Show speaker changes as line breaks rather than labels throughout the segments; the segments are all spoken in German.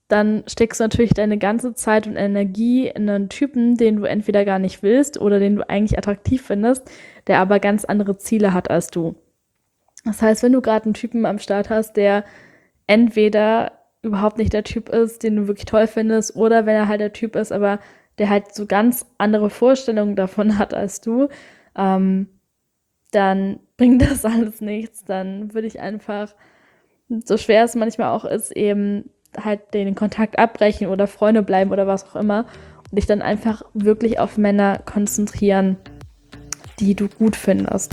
dann steckst du natürlich deine ganze Zeit und Energie in einen Typen, den du entweder gar nicht willst oder den du eigentlich attraktiv findest, der aber ganz andere Ziele hat als du. Das heißt, wenn du gerade einen Typen am Start hast, der entweder überhaupt nicht der Typ ist, den du wirklich toll findest, oder wenn er halt der Typ ist, aber der halt so ganz andere Vorstellungen davon hat als du, dann bringt das alles nichts. Dann würde ich einfach, so schwer es manchmal auch ist, eben halt den Kontakt abbrechen oder Freunde bleiben oder was auch immer und dich dann einfach wirklich auf Männer konzentrieren, die du gut findest.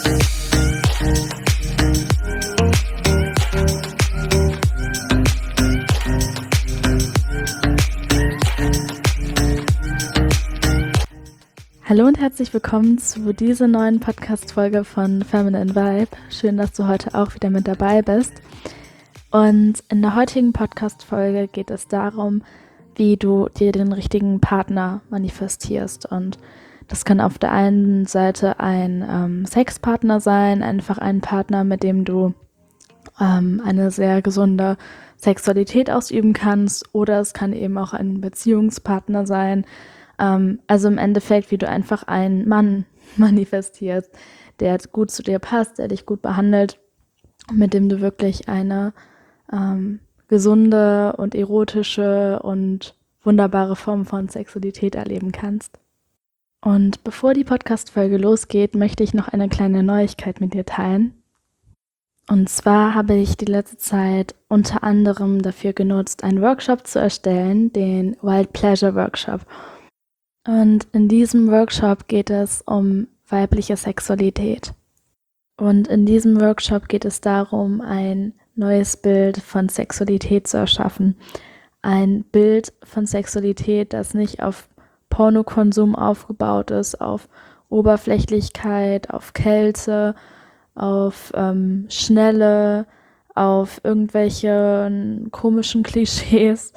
Hallo und herzlich willkommen zu dieser neuen Podcast-Folge von Feminine Vibe. Schön, dass du heute auch wieder mit dabei bist. Und in der heutigen Podcast-Folge geht es darum, wie du dir den richtigen Partner manifestierst. Und das kann auf der einen Seite ein Sexpartner sein, einfach ein Partner, mit dem du eine sehr gesunde Sexualität ausüben kannst. Oder es kann eben auch ein Beziehungspartner sein. Also im Endeffekt, wie du einfach einen Mann manifestierst, der gut zu dir passt, der dich gut behandelt, mit dem du wirklich eine gesunde und erotische und wunderbare Form von Sexualität erleben kannst. Und bevor die Podcast-Folge losgeht, möchte ich noch eine kleine Neuigkeit mit dir teilen. Und zwar habe ich die letzte Zeit unter anderem dafür genutzt, einen Workshop zu erstellen, den Wild Pleasure Workshop. Und in diesem Workshop geht es um weibliche Sexualität. Und in diesem Workshop geht es darum, ein neues Bild von Sexualität zu erschaffen. Ein Bild von Sexualität, das nicht auf Pornokonsum aufgebaut ist, auf Oberflächlichkeit, auf Kälte, auf Schnelle, auf irgendwelche komischen Klischees,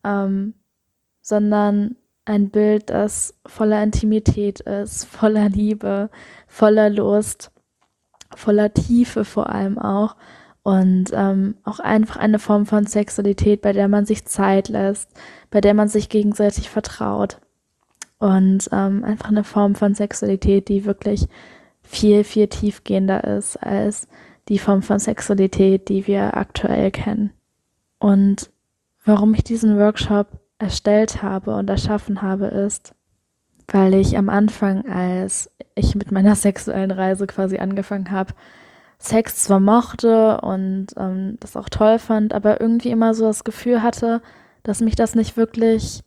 sondern ein Bild, das voller Intimität ist, voller Liebe, voller Lust, voller Tiefe vor allem auch und auch einfach eine Form von Sexualität, bei der man sich Zeit lässt, bei der man sich gegenseitig vertraut und einfach eine Form von Sexualität, die wirklich viel, viel tiefgehender ist als die Form von Sexualität, die wir aktuell kennen. Und warum ich diesen Workshop erstellt habe und erschaffen habe, ist, weil ich am Anfang, als ich mit meiner sexuellen Reise quasi angefangen habe, Sex zwar mochte und das auch toll fand, aber irgendwie immer so das Gefühl hatte, dass mich das nicht wirklich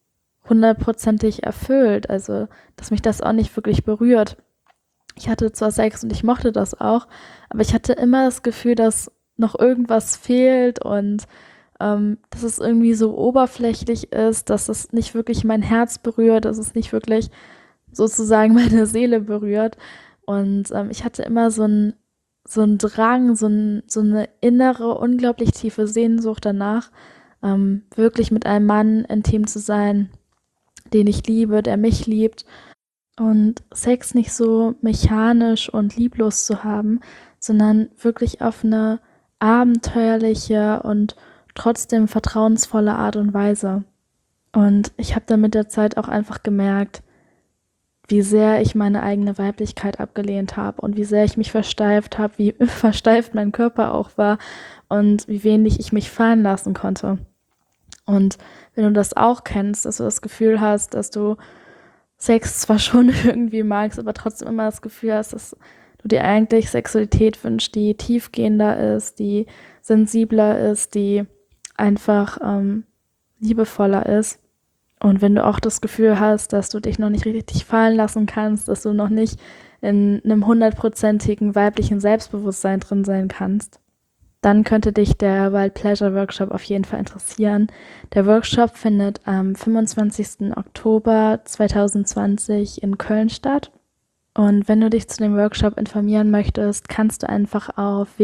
100%ig erfüllt, also dass mich das auch nicht wirklich berührt. Ich hatte zwar Sex und ich mochte das auch, aber ich hatte immer das Gefühl, dass noch irgendwas fehlt und dass es irgendwie so oberflächlich ist, dass es nicht wirklich mein Herz berührt, dass es nicht wirklich sozusagen meine Seele berührt. Und ich hatte immer so einen Drang, so eine innere, unglaublich tiefe Sehnsucht danach, wirklich mit einem Mann intim zu sein, den ich liebe, der mich liebt. Und Sex nicht so mechanisch und lieblos zu haben, sondern wirklich auf eine abenteuerliche und trotzdem vertrauensvolle Art und Weise. Und ich habe dann mit der Zeit auch einfach gemerkt, wie sehr ich meine eigene Weiblichkeit abgelehnt habe und wie sehr ich mich versteift habe, wie versteift mein Körper auch war und wie wenig ich mich fallen lassen konnte. Und wenn du das auch kennst, dass du das Gefühl hast, dass du Sex zwar schon irgendwie magst, aber trotzdem immer das Gefühl hast, dass du dir eigentlich Sexualität wünschst, die tiefgehender ist, die sensibler ist, die einfach liebevoller ist. Und wenn du auch das Gefühl hast, dass du dich noch nicht richtig fallen lassen kannst, dass du noch nicht in einem 100%igen weiblichen Selbstbewusstsein drin sein kannst, dann könnte dich der Wild Pleasure Workshop auf jeden Fall interessieren. Der Workshop findet am 25. Oktober 2020 in Köln statt. Und wenn du dich zu dem Workshop informieren möchtest, kannst du einfach auf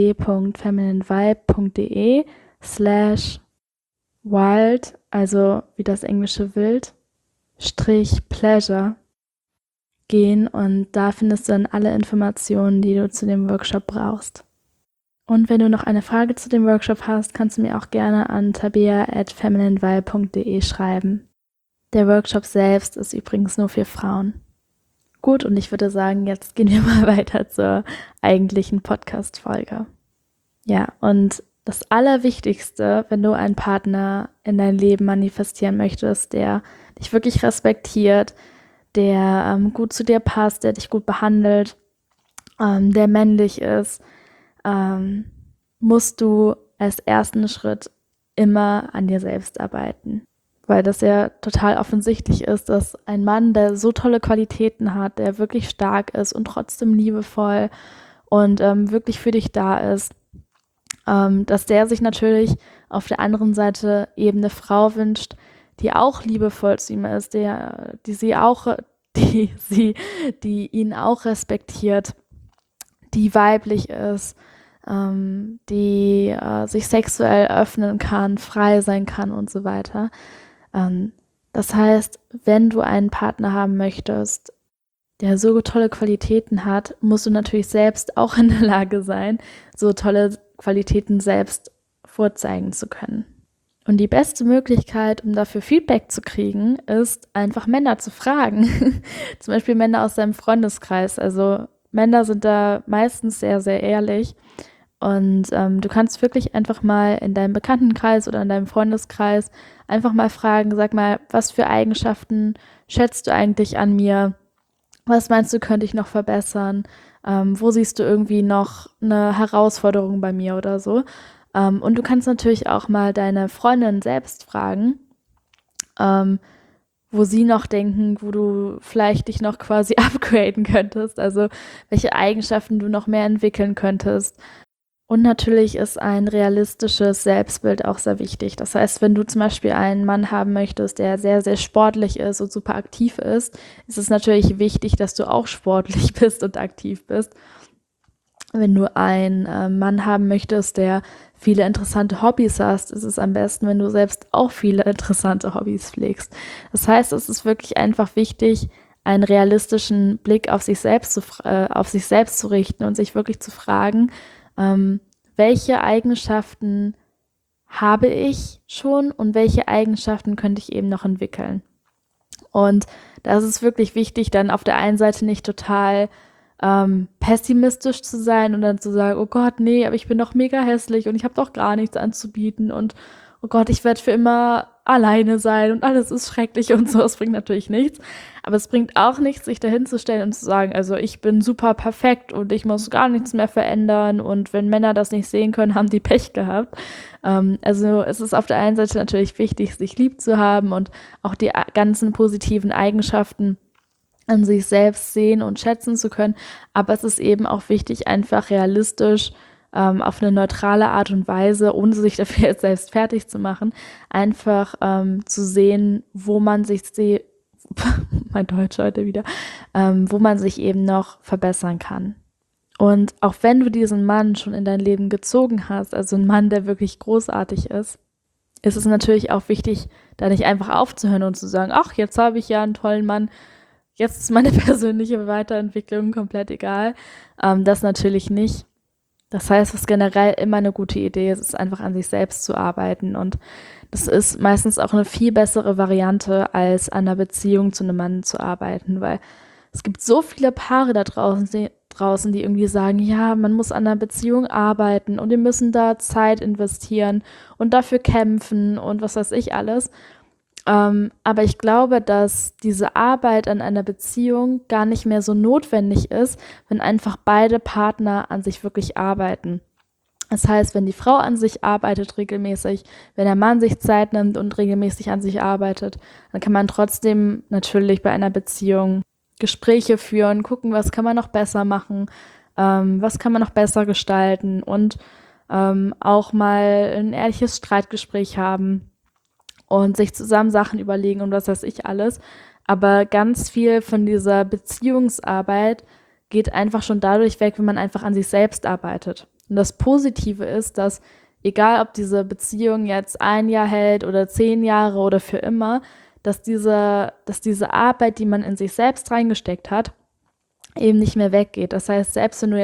www.femininevibe.de/wild, also wie das englische Wild, /pleasure gehen und da findest du dann alle Informationen, die du zu dem Workshop brauchst. Und wenn du noch eine Frage zu dem Workshop hast, kannst du mir auch gerne an tabea@femininevibe.de schreiben. Der Workshop selbst ist übrigens nur für Frauen. Gut, und ich würde sagen, jetzt gehen wir mal weiter zur eigentlichen Podcast-Folge. Ja, und das Allerwichtigste, wenn du einen Partner in dein Leben manifestieren möchtest, der dich wirklich respektiert, der gut zu dir passt, der dich gut behandelt, der männlich ist, musst du als ersten Schritt immer an dir selbst arbeiten. Weil das ja total offensichtlich ist, dass ein Mann, der so tolle Qualitäten hat, der wirklich stark ist und trotzdem liebevoll und wirklich für dich da ist, dass der sich natürlich auf der anderen Seite eben eine Frau wünscht, die auch liebevoll zu ihm ist, die ihn auch respektiert, die weiblich ist, die sich sexuell öffnen kann, frei sein kann und so weiter. Das heißt, wenn du einen Partner haben möchtest, der so tolle Qualitäten hat, musst du natürlich selbst auch in der Lage sein, so tolle Qualitäten selbst vorzeigen zu können. Und die beste Möglichkeit, um dafür Feedback zu kriegen, ist einfach Männer zu fragen. Zum Beispiel Männer aus deinem Freundeskreis. Also Männer sind da meistens sehr, sehr ehrlich. Und du kannst wirklich einfach mal in deinem Bekanntenkreis oder in deinem Freundeskreis einfach mal fragen, sag mal, was für Eigenschaften schätzt du eigentlich an mir? Was meinst du, könnte ich noch verbessern? Wo siehst du irgendwie noch eine Herausforderung bei mir oder so? Und du kannst natürlich auch mal deine Freundin selbst fragen, wo sie noch denken, wo du vielleicht dich noch quasi upgraden könntest, also welche Eigenschaften du noch mehr entwickeln könntest. Und natürlich ist ein realistisches Selbstbild auch sehr wichtig. Das heißt, wenn du zum Beispiel einen Mann haben möchtest, der sehr, sehr sportlich ist und super aktiv ist es natürlich wichtig, dass du auch sportlich bist und aktiv bist. Wenn du einen Mann haben möchtest, der viele interessante Hobbys hast, ist es am besten, wenn du selbst auch viele interessante Hobbys pflegst. Das heißt, es ist wirklich einfach wichtig, einen realistischen Blick auf sich selbst zu richten und sich wirklich zu fragen, welche Eigenschaften habe ich schon und welche Eigenschaften könnte ich eben noch entwickeln. Und da ist es wirklich wichtig, dann auf der einen Seite nicht total pessimistisch zu sein und dann zu sagen, oh Gott, nee, aber ich bin doch mega hässlich und ich habe doch gar nichts anzubieten und oh Gott, ich werde für immer alleine sein und alles ist schrecklich und so. Es bringt natürlich nichts. Aber es bringt auch nichts, sich dahin zu stellen und zu sagen, also ich bin super perfekt und ich muss gar nichts mehr verändern und wenn Männer das nicht sehen können, haben die Pech gehabt. Also es ist auf der einen Seite natürlich wichtig, sich lieb zu haben und auch die ganzen positiven Eigenschaften an sich selbst sehen und schätzen zu können. Aber es ist eben auch wichtig, einfach realistisch auf eine neutrale Art und Weise, ohne sich dafür jetzt selbst fertig zu machen, einfach zu sehen, wo man sich mein Deutsch heute wieder, wo man sich eben noch verbessern kann. Und auch wenn du diesen Mann schon in dein Leben gezogen hast, also einen Mann, der wirklich großartig ist es natürlich auch wichtig, da nicht einfach aufzuhören und zu sagen, ach, jetzt habe ich ja einen tollen Mann, jetzt ist meine persönliche Weiterentwicklung komplett egal. Das natürlich nicht. Das heißt, was generell immer eine gute Idee ist, ist einfach an sich selbst zu arbeiten. Und das ist meistens auch eine viel bessere Variante, als an einer Beziehung zu einem Mann zu arbeiten, weil es gibt so viele Paare da draußen, die irgendwie sagen, ja, man muss an einer Beziehung arbeiten und wir müssen da Zeit investieren und dafür kämpfen und was weiß ich alles. Aber ich glaube, dass diese Arbeit an einer Beziehung gar nicht mehr so notwendig ist, wenn einfach beide Partner an sich wirklich arbeiten. Das heißt, wenn die Frau an sich arbeitet regelmäßig, wenn der Mann sich Zeit nimmt und regelmäßig an sich arbeitet, dann kann man trotzdem natürlich bei einer Beziehung Gespräche führen, gucken, was kann man noch besser machen, was kann man noch besser gestalten und auch mal ein ehrliches Streitgespräch haben und sich zusammen Sachen überlegen und was weiß ich alles. Aber ganz viel von dieser Beziehungsarbeit geht einfach schon dadurch weg, wenn man einfach an sich selbst arbeitet. Und das Positive ist, dass egal ob diese Beziehung jetzt 1 Jahr hält oder 10 Jahre oder für immer, dass diese Arbeit, die man in sich selbst reingesteckt hat, eben nicht mehr weggeht. Das heißt, selbst wenn du jetzt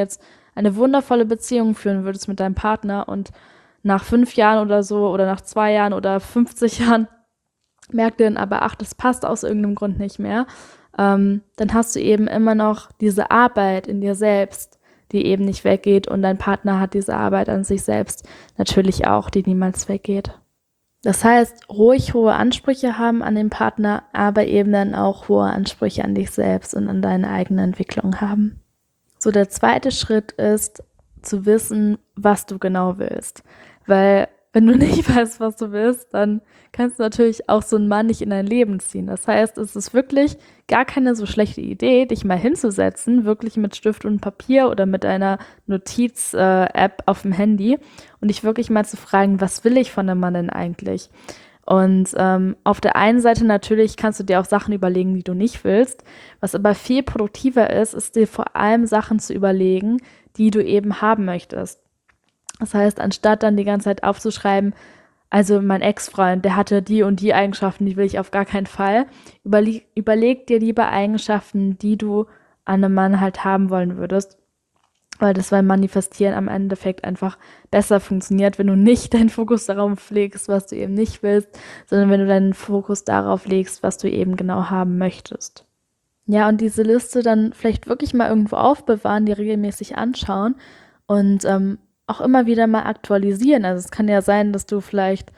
eine wundervolle Beziehung führen würdest mit deinem Partner und nach 5 Jahren oder so oder nach 2 Jahren oder 50 Jahren merkt ihr dann aber, ach, das passt aus irgendeinem Grund nicht mehr, dann hast du eben immer noch diese Arbeit in dir selbst, die eben nicht weggeht und dein Partner hat diese Arbeit an sich selbst natürlich auch, die niemals weggeht. Das heißt, ruhig hohe Ansprüche haben an den Partner, aber eben dann auch hohe Ansprüche an dich selbst und an deine eigene Entwicklung haben. So, der zweite Schritt ist zu wissen, was du genau willst. Weil wenn du nicht weißt, was du willst, dann kannst du natürlich auch so einen Mann nicht in dein Leben ziehen. Das heißt, es ist wirklich gar keine so schlechte Idee, dich mal hinzusetzen, wirklich mit Stift und Papier oder mit einer Notiz-App auf dem Handy und dich wirklich mal zu fragen, was will ich von einem Mann denn eigentlich? Und auf der einen Seite natürlich kannst du dir auch Sachen überlegen, die du nicht willst. Was aber viel produktiver ist, ist dir vor allem Sachen zu überlegen, die du eben haben möchtest. Das heißt, anstatt dann die ganze Zeit aufzuschreiben, also mein Ex-Freund, der hatte die und die Eigenschaften, die will ich auf gar keinen Fall, überleg dir lieber Eigenschaften, die du an einem Mann halt haben wollen würdest, weil das beim Manifestieren am Endeffekt einfach besser funktioniert, wenn du nicht deinen Fokus darauf legst, was du eben nicht willst, sondern wenn du deinen Fokus darauf legst, was du eben genau haben möchtest. Ja, und diese Liste dann vielleicht wirklich mal irgendwo aufbewahren, die regelmäßig anschauen und auch immer wieder mal aktualisieren. Also es kann ja sein, dass du vielleicht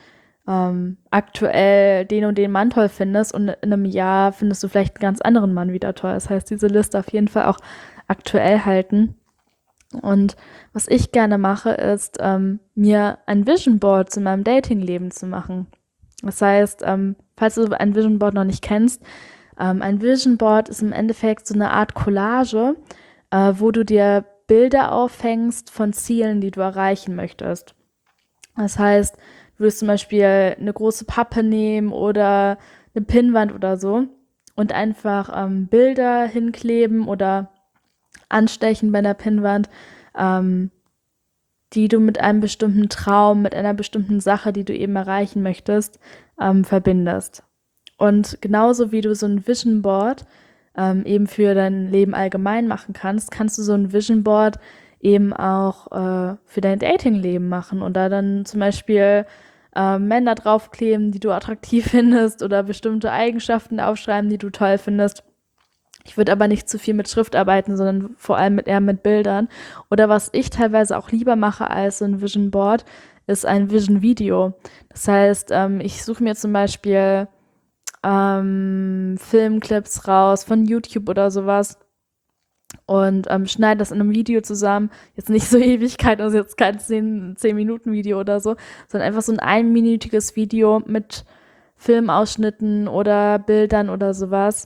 aktuell den und den Mann toll findest und in einem Jahr findest du vielleicht einen ganz anderen Mann wieder toll. Das heißt, diese Liste auf jeden Fall auch aktuell halten. Und was ich gerne mache, ist, mir ein Vision Board zu meinem Datingleben zu machen. Das heißt, falls du ein Vision Board noch nicht kennst, ein Vision Board ist im Endeffekt so eine Art Collage, wo du dir Bilder aufhängst von Zielen, die du erreichen möchtest. Das heißt, du würdest zum Beispiel eine große Pappe nehmen oder eine Pinnwand oder so und einfach Bilder hinkleben oder anstechen bei einer Pinnwand, die du mit einem bestimmten Traum, mit einer bestimmten Sache, die du eben erreichen möchtest, verbindest. Und genauso wie du so ein Vision Board eben für dein Leben allgemein machen kannst, kannst du so ein Vision Board eben auch für dein Datingleben machen und da dann zum Beispiel Männer draufkleben, die du attraktiv findest oder bestimmte Eigenschaften aufschreiben, die du toll findest. Ich würde aber nicht zu viel mit Schrift arbeiten, sondern vor allem eher mit Bildern. Oder was ich teilweise auch lieber mache als so ein Vision Board, ist ein Vision Video. Das heißt, ich suche mir zum Beispiel Filmclips raus von YouTube oder sowas und schneide das in einem Video zusammen. Jetzt nicht so Ewigkeit, also jetzt kein 10-Minuten-Video oder so, sondern einfach so ein einminütiges Video mit Filmausschnitten oder Bildern oder sowas,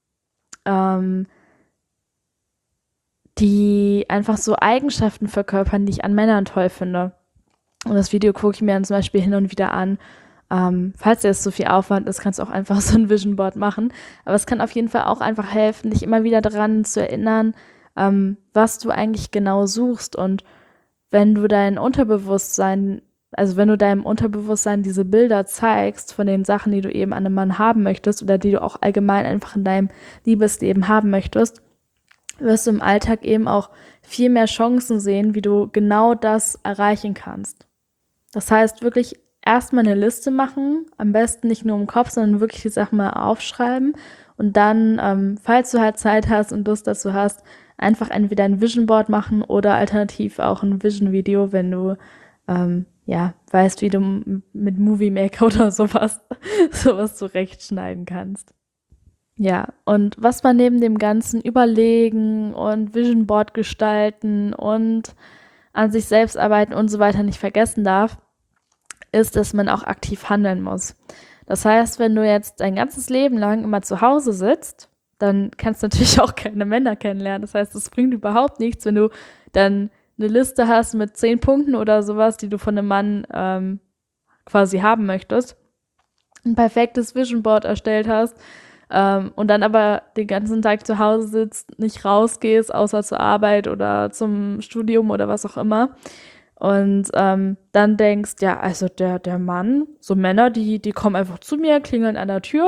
die einfach so Eigenschaften verkörpern, die ich an Männern toll finde. Und das Video gucke ich mir dann zum Beispiel hin und wieder an. Falls dir das so viel Aufwand ist, kannst du auch einfach so ein Vision Board machen. Aber es kann auf jeden Fall auch einfach helfen, dich immer wieder daran zu erinnern, was du eigentlich genau suchst. Und wenn du dein Unterbewusstsein, also wenn du deinem Unterbewusstsein diese Bilder zeigst von den Sachen, die du eben an einem Mann haben möchtest oder die du auch allgemein einfach in deinem Liebesleben haben möchtest, wirst du im Alltag eben auch viel mehr Chancen sehen, wie du genau das erreichen kannst. Das heißt, wirklich erstmal eine Liste machen, am besten nicht nur im Kopf, sondern wirklich die Sachen mal aufschreiben und dann, falls du halt Zeit hast und Lust dazu hast, einfach entweder ein Vision Board machen oder alternativ auch ein Vision Video, wenn du ja weißt, wie du mit Movie Maker oder sowas zurechtschneiden kannst. Ja, und was man neben dem ganzen Überlegen und Vision Board gestalten und an sich selbst arbeiten und so weiter nicht vergessen darf, ist, dass man auch aktiv handeln muss. Das heißt, wenn du jetzt dein ganzes Leben lang immer zu Hause sitzt, dann kannst du natürlich auch keine Männer kennenlernen. Das heißt, es bringt überhaupt nichts, wenn du dann eine Liste hast mit 10 Punkten oder sowas, die du von einem Mann quasi haben möchtest, ein perfektes Vision Board erstellt hast, und dann aber den ganzen Tag zu Hause sitzt, nicht rausgehst, außer zur Arbeit oder zum Studium oder was auch immer. Und dann denkst, ja, also der Mann, so Männer, die kommen einfach zu mir, klingeln an der Tür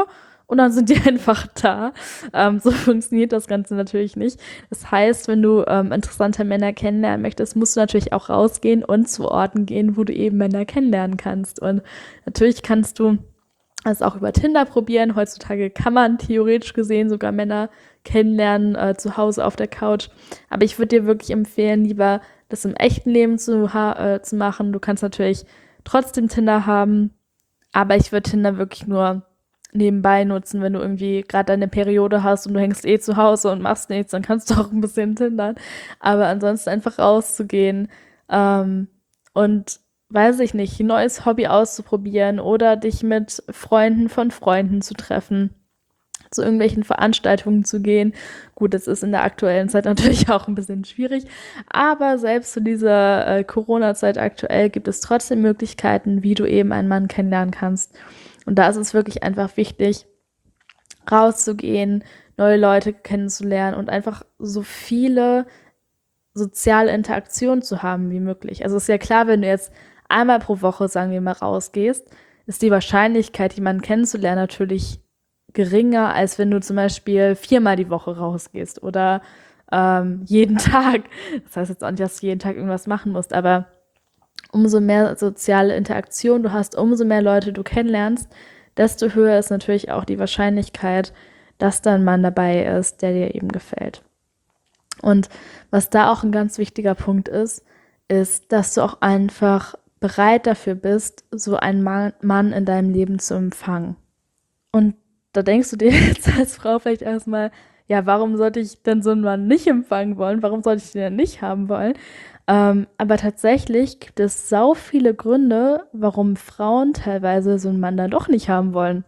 und dann sind die einfach da. So funktioniert das Ganze natürlich nicht. Das heißt, wenn du interessante Männer kennenlernen möchtest, musst du natürlich auch rausgehen und zu Orten gehen, wo du eben Männer kennenlernen kannst. Und natürlich kannst du es auch über Tinder probieren. Heutzutage kann man theoretisch gesehen sogar Männer kennenlernen, zu Hause auf der Couch. Aber ich würde dir wirklich empfehlen, lieber das im echten Leben zu machen. Du kannst natürlich trotzdem Tinder haben, aber ich würde Tinder wirklich nur nebenbei nutzen, wenn du irgendwie gerade deine Periode hast und du hängst zu Hause und machst nichts, dann kannst du auch ein bisschen tindern. Aber ansonsten einfach rauszugehen und weiß ich nicht, ein neues Hobby auszuprobieren oder dich mit Freunden von Freunden zu treffen, zu irgendwelchen Veranstaltungen zu gehen. Gut, das ist in der aktuellen Zeit natürlich auch ein bisschen schwierig, aber selbst zu dieser Corona-Zeit aktuell gibt es trotzdem Möglichkeiten, wie du eben einen Mann kennenlernen kannst. Und da ist es wirklich einfach wichtig, rauszugehen, neue Leute kennenzulernen und einfach so viele soziale Interaktionen zu haben wie möglich. Also ist ja klar, wenn du jetzt einmal pro Woche, sagen wir mal, rausgehst, ist die Wahrscheinlichkeit, jemanden kennenzulernen, natürlich geringer, als wenn du zum Beispiel 4-mal die Woche rausgehst oder jeden Tag. Das heißt jetzt auch nicht, dass du jeden Tag irgendwas machen musst, aber umso mehr soziale Interaktion du hast, umso mehr Leute du kennenlernst, desto höher ist natürlich auch die Wahrscheinlichkeit, dass da ein Mann dabei ist, der dir eben gefällt. Und was da auch ein ganz wichtiger Punkt ist, dass du auch einfach bereit dafür bist, so einen Mann in deinem Leben zu empfangen. Und da denkst du dir jetzt als Frau vielleicht erstmal, ja, warum sollte ich denn so einen Mann nicht empfangen wollen? Warum sollte ich den denn nicht haben wollen? Aber tatsächlich gibt es sau viele Gründe, warum Frauen teilweise so einen Mann dann doch nicht haben wollen.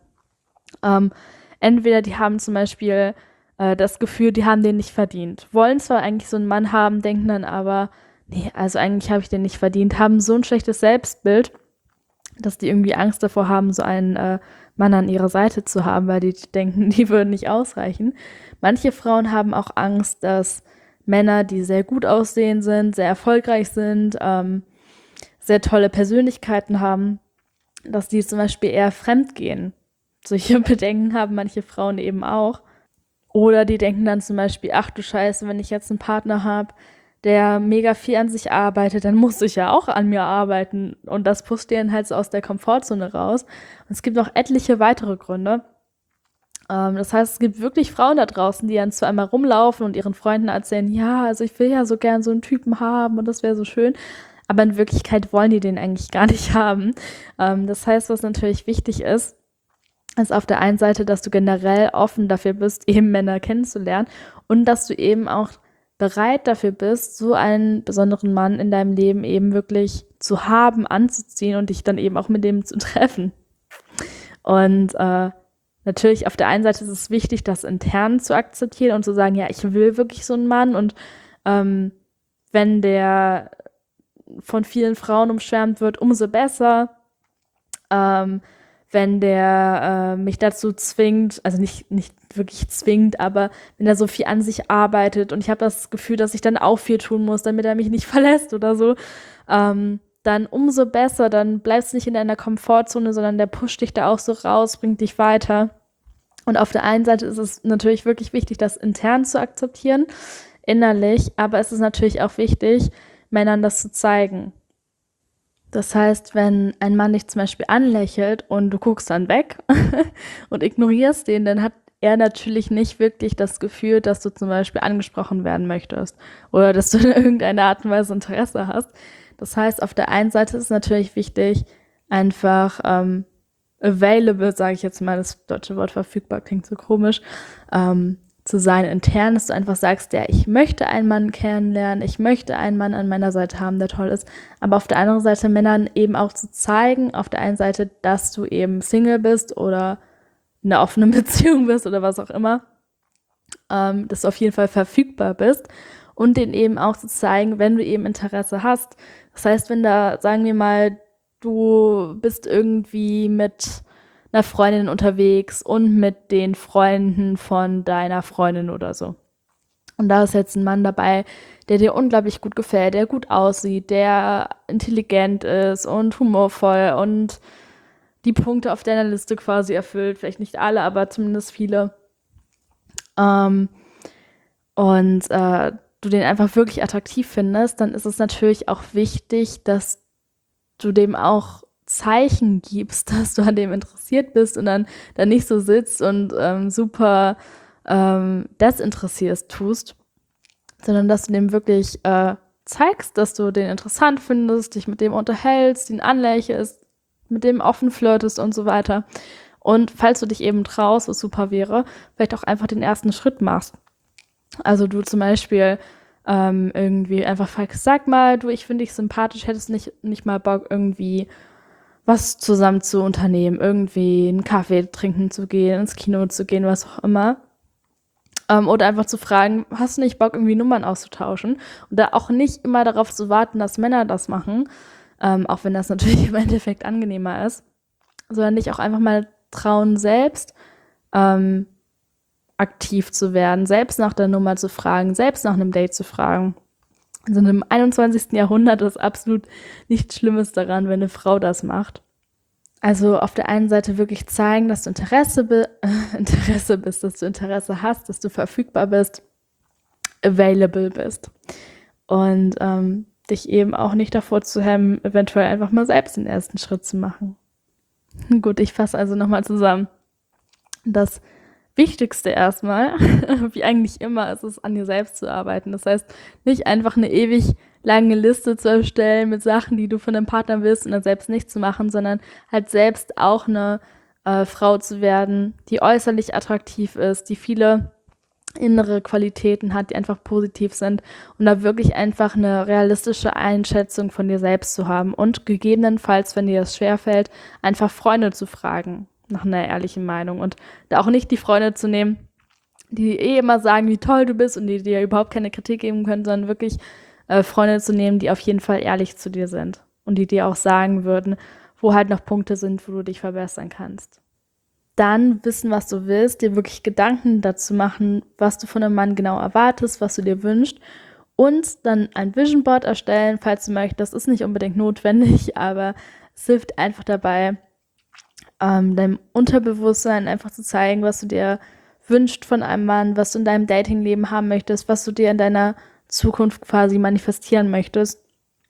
Entweder die haben zum Beispiel das Gefühl, die haben den nicht verdient. Wollen zwar eigentlich so einen Mann haben, denken dann aber, nee, also eigentlich habe ich den nicht verdient, haben so ein schlechtes Selbstbild, dass die irgendwie Angst davor haben, so einen Mann an ihrer Seite zu haben, weil die denken, die würden nicht ausreichen. Manche Frauen haben auch Angst, dass Männer, die sehr gut aussehen sind, sehr erfolgreich sind, sehr tolle Persönlichkeiten haben, dass die zum Beispiel eher fremd gehen. Solche Bedenken haben manche Frauen eben auch. Oder die denken dann zum Beispiel, ach du Scheiße, wenn ich jetzt einen Partner habe, der mega viel an sich arbeitet, dann muss ich ja auch an mir arbeiten. Und das pusht den halt so aus der Komfortzone raus. Und es gibt noch etliche weitere Gründe. Das heißt, es gibt wirklich Frauen da draußen, die dann zwar einmal rumlaufen und ihren Freunden erzählen, ja, also ich will ja so gern so einen Typen haben und das wäre so schön. Aber in Wirklichkeit wollen die den eigentlich gar nicht haben. Das heißt, was natürlich wichtig ist auf der einen Seite, dass du generell offen dafür bist, eben Männer kennenzulernen und dass du eben auch bereit dafür bist, so einen besonderen Mann in deinem Leben eben wirklich zu haben, anzuziehen und dich dann eben auch mit dem zu treffen. Und natürlich auf der einen Seite ist es wichtig, das intern zu akzeptieren und zu sagen, ja, ich will wirklich so einen Mann und wenn der von vielen Frauen umschwärmt wird, umso besser. Wenn der mich dazu zwingt, also nicht wirklich zwingt, aber wenn er so viel an sich arbeitet und ich habe das Gefühl, dass ich dann auch viel tun muss, damit er mich nicht verlässt oder so, dann umso besser, dann bleibst du nicht in deiner Komfortzone, sondern der pusht dich da auch so raus, bringt dich weiter. Und auf der einen Seite ist es natürlich wirklich wichtig, das intern zu akzeptieren, innerlich, aber es ist natürlich auch wichtig, Männern das zu zeigen. Das heißt, wenn ein Mann dich zum Beispiel anlächelt und du guckst dann weg und ignorierst den, dann hat er natürlich nicht wirklich das Gefühl, dass du zum Beispiel angesprochen werden möchtest oder dass du in irgendeiner Art und Weise Interesse hast. Das heißt, auf der einen Seite ist es natürlich wichtig, einfach available, sage ich jetzt mal, das deutsche Wort verfügbar klingt so komisch, zu sein intern, dass du einfach sagst, ja, ich möchte einen Mann kennenlernen, ich möchte einen Mann an meiner Seite haben, der toll ist, aber auf der anderen Seite Männern eben auch zu zeigen, auf der einen Seite, dass du eben Single bist oder in einer offenen Beziehung bist oder was auch immer, dass du auf jeden Fall verfügbar bist und denen eben auch zu zeigen, wenn du eben Interesse hast. Das heißt, wenn da, sagen wir mal, du bist irgendwie mit einer Freundin unterwegs und mit den Freunden von deiner Freundin oder so. Und da ist jetzt ein Mann dabei, der dir unglaublich gut gefällt, der gut aussieht, der intelligent ist und humorvoll und die Punkte auf deiner Liste quasi erfüllt. Vielleicht nicht alle, aber zumindest viele. Ähm, und du den einfach wirklich attraktiv findest, dann ist es natürlich auch wichtig, dass du dem auch Zeichen gibst, dass du an dem interessiert bist und dann da nicht so sitzt und super desinteressiert tust, sondern dass du dem wirklich zeigst, dass du den interessant findest, dich mit dem unterhältst, ihn anlächelst, mit dem offen flirtest und so weiter. Und falls du dich eben traust, was super wäre, vielleicht auch einfach den ersten Schritt machst. Also du zum Beispiel irgendwie einfach fragst, sag mal, du, ich finde dich sympathisch, hättest nicht mal Bock, irgendwie was zusammen zu unternehmen, irgendwie einen Kaffee trinken zu gehen, ins Kino zu gehen, was auch immer. Oder einfach zu fragen, hast du nicht Bock, irgendwie Nummern auszutauschen? Und da auch nicht immer darauf zu warten, dass Männer das machen, auch wenn das natürlich im Endeffekt angenehmer ist, sondern dich auch einfach mal trauen, selbst aktiv zu werden, selbst nach der Nummer zu fragen, selbst nach einem Date zu fragen. Also im 21. Jahrhundert ist absolut nichts Schlimmes daran, wenn eine Frau das macht. Also auf der einen Seite wirklich zeigen, dass du Interesse bist, dass du Interesse hast, dass du verfügbar bist, available bist. Und dich eben auch nicht davor zu hemmen, eventuell einfach mal selbst den ersten Schritt zu machen. Gut, ich fasse also nochmal zusammen. Das Wichtigste erstmal, wie eigentlich immer, ist es, an dir selbst zu arbeiten. Das heißt, nicht einfach eine ewig lange Liste zu erstellen mit Sachen, die du von deinem Partner willst und dann selbst nicht zu machen, sondern halt selbst auch eine Frau zu werden, die äußerlich attraktiv ist, die viele innere Qualitäten hat, die einfach positiv sind und da wirklich einfach eine realistische Einschätzung von dir selbst zu haben und gegebenenfalls, wenn dir das schwerfällt, einfach Freunde zu fragen nach einer ehrlichen Meinung und da auch nicht die Freunde zu nehmen, die immer sagen, wie toll du bist und die dir überhaupt keine Kritik geben können, sondern wirklich Freunde zu nehmen, die auf jeden Fall ehrlich zu dir sind und die dir auch sagen würden, wo halt noch Punkte sind, wo du dich verbessern kannst. Dann wissen, was du willst, dir wirklich Gedanken dazu machen, was du von einem Mann genau erwartest, was du dir wünschst und dann ein Vision Board erstellen, falls du möchtest. Das ist nicht unbedingt notwendig, aber es hilft einfach dabei, deinem Unterbewusstsein einfach zu zeigen, was du dir wünschst von einem Mann, was du in deinem Datingleben haben möchtest, was du dir in deiner Zukunft quasi manifestieren möchtest.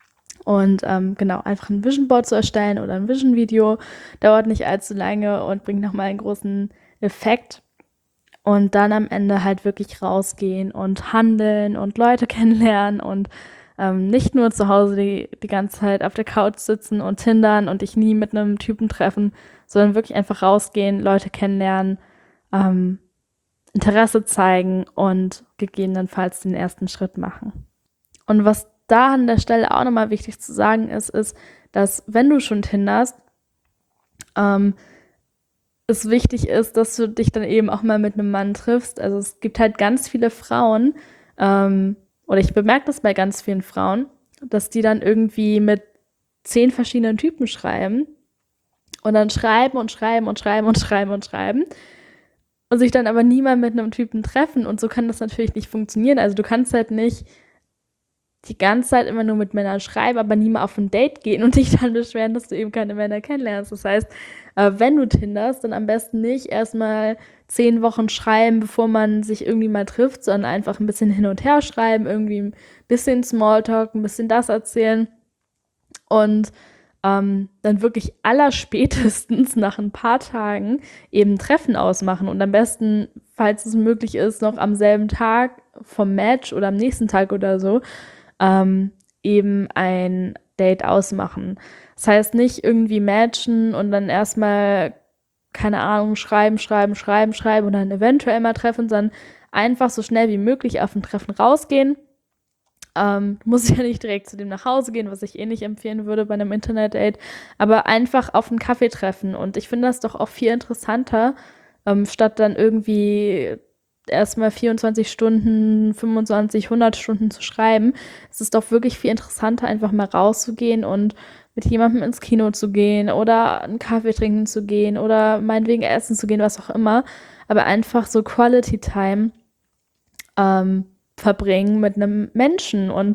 Und genau, einfach ein Vision Board zu erstellen oder ein Vision Video dauert nicht allzu lange und bringt nochmal einen großen Effekt. Und dann am Ende halt wirklich rausgehen und handeln und Leute kennenlernen und nicht nur zu Hause die ganze Zeit auf der Couch sitzen und tindern und dich nie mit einem Typen treffen, sondern wirklich einfach rausgehen, Leute kennenlernen, Interesse zeigen und gegebenenfalls den ersten Schritt machen. Und was da an der Stelle auch nochmal wichtig zu sagen ist, dass wenn du schon tinderst, es wichtig ist, dass du dich dann eben auch mal mit einem Mann triffst. Also es gibt halt ganz viele Frauen, oder ich bemerke das bei ganz vielen Frauen, dass die dann irgendwie mit 10 verschiedenen Typen schreiben und dann schreiben und schreiben und schreiben und schreiben und schreiben und sich dann aber niemand mit einem Typen treffen und so kann das natürlich nicht funktionieren. Also du kannst halt nicht die ganze Zeit immer nur mit Männern schreiben, aber nie mal auf ein Date gehen und dich dann beschweren, dass du eben keine Männer kennenlernst. Das heißt, wenn du tinderst, dann am besten nicht erstmal 10 Wochen schreiben, bevor man sich irgendwie mal trifft, sondern einfach ein bisschen hin und her schreiben, irgendwie ein bisschen Smalltalk, ein bisschen das erzählen und dann wirklich allerspätestens nach ein paar Tagen eben Treffen ausmachen und am besten, falls es möglich ist, noch am selben Tag vom Match oder am nächsten Tag oder so, eben ein Date ausmachen. Das heißt nicht irgendwie matchen und dann erstmal, keine Ahnung, schreiben und dann eventuell mal treffen, sondern einfach so schnell wie möglich auf ein Treffen rausgehen. Du musst ja nicht direkt zu dem nach Hause gehen, was ich eh nicht empfehlen würde bei einem Internet-Date, aber einfach auf einen Kaffee treffen. Und ich finde das doch auch viel interessanter, statt dann irgendwie erstmal 24 Stunden, 25, 100 Stunden zu schreiben. Es ist doch wirklich viel interessanter, einfach mal rauszugehen und mit jemandem ins Kino zu gehen oder einen Kaffee trinken zu gehen oder meinetwegen essen zu gehen, was auch immer. Aber einfach so Quality Time verbringen mit einem Menschen und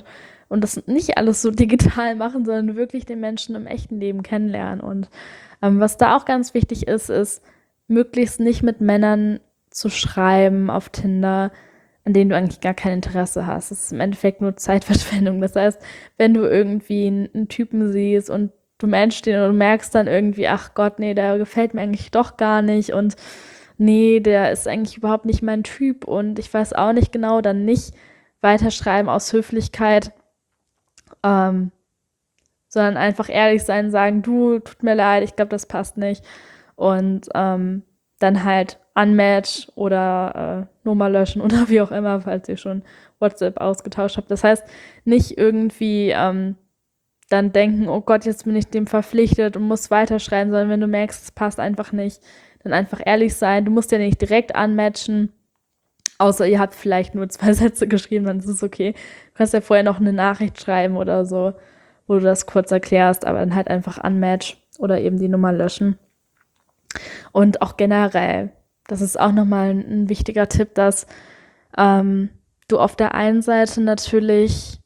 und das nicht alles so digital machen, sondern wirklich den Menschen im echten Leben kennenlernen. Und was da auch ganz wichtig ist, ist möglichst nicht mit Männern zu schreiben auf Tinder, an denen du eigentlich gar kein Interesse hast. Das ist im Endeffekt nur Zeitverschwendung. Das heißt, wenn du irgendwie einen Typen siehst und du matchst den und du merkst dann irgendwie, ach Gott, nee, der gefällt mir eigentlich doch gar nicht und nee, der ist eigentlich überhaupt nicht mein Typ und ich weiß auch nicht genau, dann nicht weiterschreiben aus Höflichkeit, ähm, sondern einfach ehrlich sein, sagen, du, tut mir leid, ich glaube, das passt nicht. Und dann halt unmatch oder Nummer löschen oder wie auch immer, falls ihr schon WhatsApp ausgetauscht habt. Das heißt, nicht irgendwie dann denken, oh Gott, jetzt bin ich dem verpflichtet und muss weiterschreiben, sondern wenn du merkst, es passt einfach nicht, dann einfach ehrlich sein. Du musst ja nicht direkt unmatchen, außer ihr habt vielleicht nur 2 Sätze geschrieben, dann ist es okay. Du kannst ja vorher noch eine Nachricht schreiben oder so, wo du das kurz erklärst, aber dann halt einfach unmatch oder eben die Nummer löschen. Und auch generell, das ist auch nochmal ein wichtiger Tipp, dass du auf der einen Seite natürlich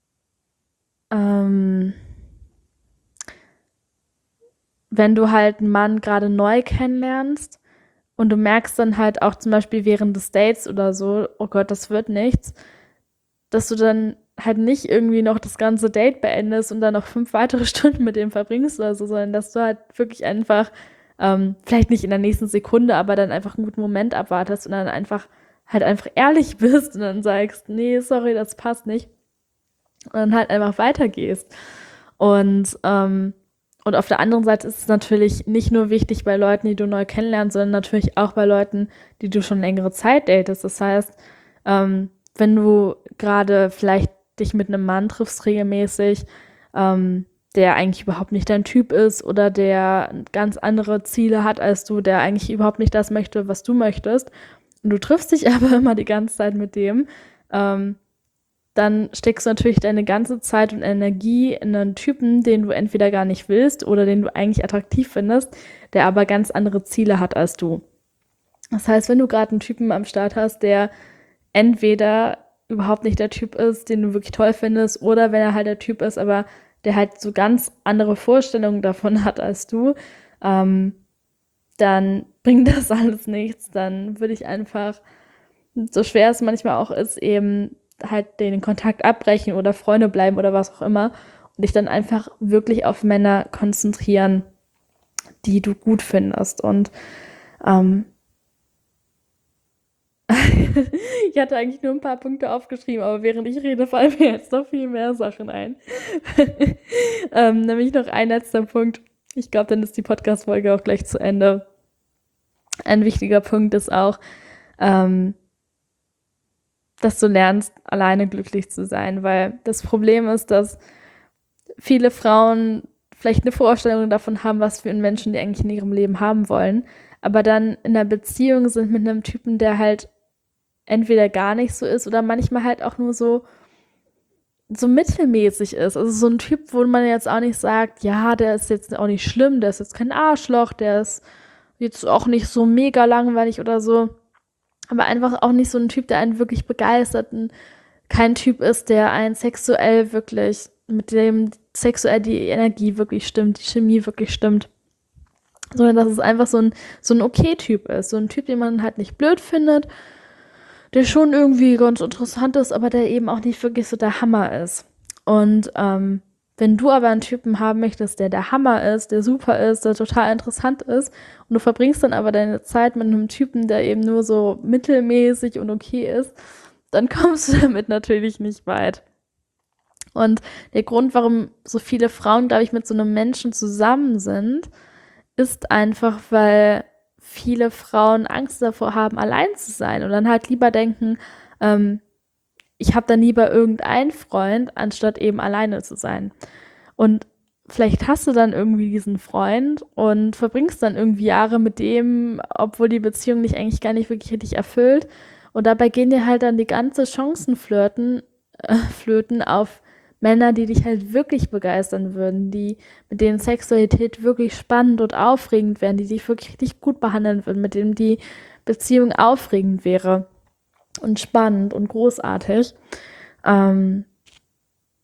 wenn du halt einen Mann gerade neu kennenlernst und du merkst dann halt auch zum Beispiel während des Dates oder so, oh Gott, das wird nichts, dass du dann halt nicht irgendwie noch das ganze Date beendest und dann noch 5 weitere Stunden mit dem verbringst oder so, sondern dass du halt wirklich einfach, vielleicht nicht in der nächsten Sekunde, aber dann einfach einen guten Moment abwartest und dann einfach ehrlich bist und dann sagst, nee, sorry, das passt nicht. Und dann halt einfach weitergehst. Und auf der anderen Seite ist es natürlich nicht nur wichtig bei Leuten, die du neu kennenlernst, sondern natürlich auch bei Leuten, die du schon längere Zeit datest. Das heißt, wenn du gerade vielleicht dich mit einem Mann triffst regelmäßig, der eigentlich überhaupt nicht dein Typ ist oder der ganz andere Ziele hat als du, der eigentlich überhaupt nicht das möchte, was du möchtest, und du triffst dich aber immer die ganze Zeit mit dem, dann steckst du natürlich deine ganze Zeit und Energie in einen Typen, den du entweder gar nicht willst oder den du eigentlich attraktiv findest, der aber ganz andere Ziele hat als du. Das heißt, wenn du gerade einen Typen am Start hast, der entweder überhaupt nicht der Typ ist, den du wirklich toll findest, oder wenn er halt der Typ ist, aber der halt so ganz andere Vorstellungen davon hat als du, dann bringt das alles nichts. Dann würde ich einfach, so schwer es manchmal auch ist, eben halt den Kontakt abbrechen oder Freunde bleiben oder was auch immer und dich dann einfach wirklich auf Männer konzentrieren, die du gut findest. Und ich hatte eigentlich nur ein paar Punkte aufgeschrieben, aber während ich rede, fallen mir jetzt noch viel mehr Sachen ein. Nämlich noch ein letzter Punkt. Ich glaube, dann ist die Podcast-Folge auch gleich zu Ende. Ein wichtiger Punkt ist auch, dass du lernst, alleine glücklich zu sein, weil das Problem ist, dass viele Frauen vielleicht eine Vorstellung davon haben, was für einen Menschen die eigentlich in ihrem Leben haben wollen, aber dann in einer Beziehung sind mit einem Typen, der halt entweder gar nicht so ist oder manchmal halt auch nur so mittelmäßig ist. Also so ein Typ, wo man jetzt auch nicht sagt, ja, der ist jetzt auch nicht schlimm, der ist jetzt kein Arschloch, der ist jetzt auch nicht so mega langweilig oder so, aber einfach auch nicht so ein Typ, der einen wirklich begeistert, kein Typ ist, der einen sexuell wirklich, mit dem sexuell die Energie wirklich stimmt, die Chemie wirklich stimmt. Sondern dass es einfach so ein Okay-Typ ist. So ein Typ, den man halt nicht blöd findet, der schon irgendwie ganz interessant ist, aber der eben auch nicht wirklich so der Hammer ist. Und wenn du aber einen Typen haben möchtest, der der Hammer ist, der super ist, der total interessant ist, und du verbringst dann aber deine Zeit mit einem Typen, der eben nur so mittelmäßig und okay ist, dann kommst du damit natürlich nicht weit. Und der Grund, warum so viele Frauen, glaube ich, mit so einem Menschen zusammen sind, ist einfach, weil viele Frauen Angst davor haben, allein zu sein und dann halt lieber denken, ich habe dann lieber irgendeinen Freund, anstatt eben alleine zu sein. Und vielleicht hast du dann irgendwie diesen Freund und verbringst dann irgendwie Jahre mit dem, obwohl die Beziehung dich eigentlich gar nicht wirklich richtig erfüllt. Und dabei gehen dir halt dann die ganze Chancen flöten auf Männer, die dich halt wirklich begeistern würden, mit denen Sexualität wirklich spannend und aufregend wären, die dich wirklich richtig gut behandeln würden, mit denen die Beziehung aufregend wäre und spannend und großartig.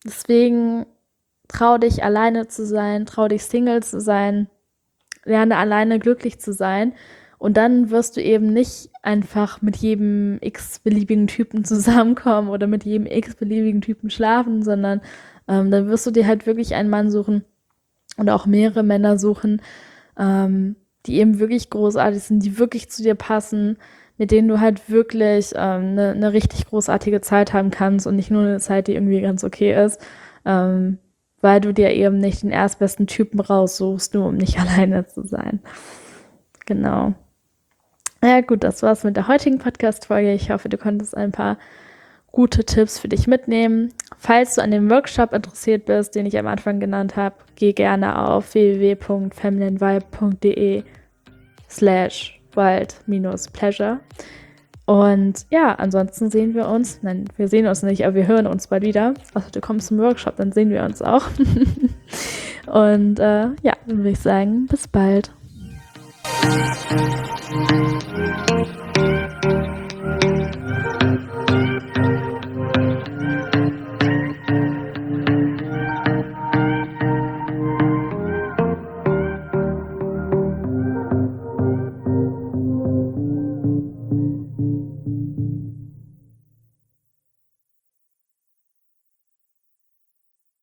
Deswegen trau dich, alleine zu sein, trau dich, Single zu sein, lerne alleine glücklich zu sein. Und dann wirst du eben nicht einfach mit jedem x-beliebigen Typen zusammenkommen oder mit jedem x-beliebigen Typen schlafen, sondern dann wirst du dir halt wirklich einen Mann suchen oder auch mehrere Männer suchen, die eben wirklich großartig sind, die wirklich zu dir passen, mit denen du halt wirklich eine richtig großartige Zeit haben kannst und nicht nur eine Zeit, die irgendwie ganz okay ist, weil du dir eben nicht den erstbesten Typen raussuchst, nur um nicht alleine zu sein. Genau. Ja gut, das war's mit der heutigen Podcast-Folge. Ich hoffe, du konntest ein paar gute Tipps für dich mitnehmen. Falls du an dem Workshop interessiert bist, den ich am Anfang genannt habe, geh gerne auf www.femininevibe.de/wild-pleasure. Und ja, ansonsten sehen wir uns, nein, wir sehen uns nicht, aber wir hören uns bald wieder. Also du kommst zum Workshop, dann sehen wir uns auch. Und ja, dann würde ich sagen, bis bald.